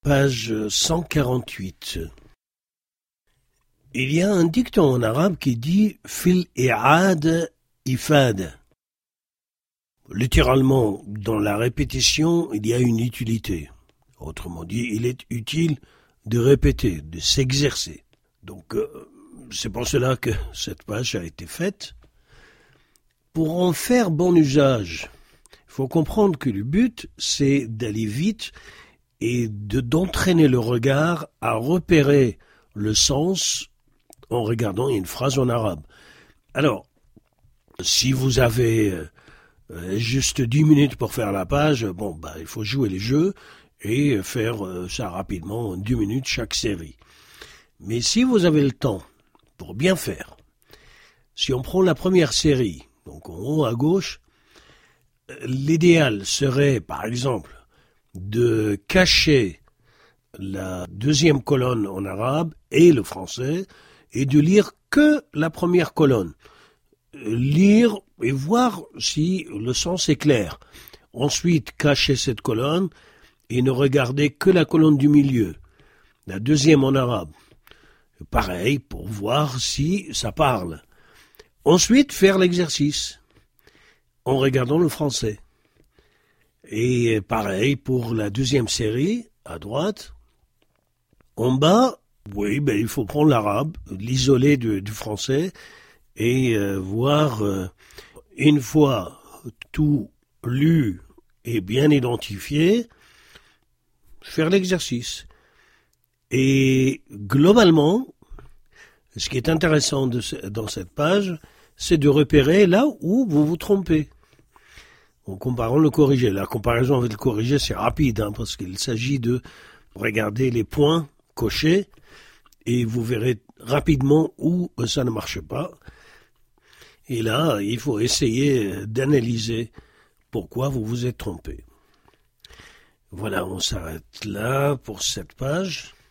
Page 148. Il y a un dicton en arabe qui dit « fil i'ad ifad ». Littéralement, dans la répétition, il y a une utilité. Autrement dit, il est utile de répéter, de s'exercer. Donc, c'est pour cela que cette page a été faite. Pour en faire bon usage, il faut comprendre que le but, c'est d'aller vite et d'entraîner le regard à repérer le sens en regardant une phrase en arabe. Alors, si vous avez juste 10 minutes pour faire la page, il faut jouer les jeux et faire ça rapidement, en 10 minutes chaque série. Mais si vous avez le temps pour bien faire, si on prend la première série, donc en haut à gauche, l'idéal serait, par exemple, de cacher la deuxième colonne en arabe et le français et de lire que la première colonne. Lire et voir si le sens est clair. Ensuite, cacher cette colonne et ne regarder que la colonne du milieu, la deuxième en arabe. Pareil, pour voir si ça parle. Ensuite, faire l'exercice en regardant le français. Et pareil pour la deuxième série, à droite. En bas, il faut prendre l'arabe, l'isoler du français et voir, une fois tout lu et bien identifié, faire l'exercice. Et globalement, ce qui est intéressant dans cette page, c'est de repérer là où vous vous trompez. En comparant le corrigé. La comparaison avec le corrigé, c'est rapide, parce qu'il s'agit de regarder les points cochés et vous verrez rapidement où ça ne marche pas. Et là, il faut essayer d'analyser pourquoi vous vous êtes trompé. Voilà, on s'arrête là pour cette page.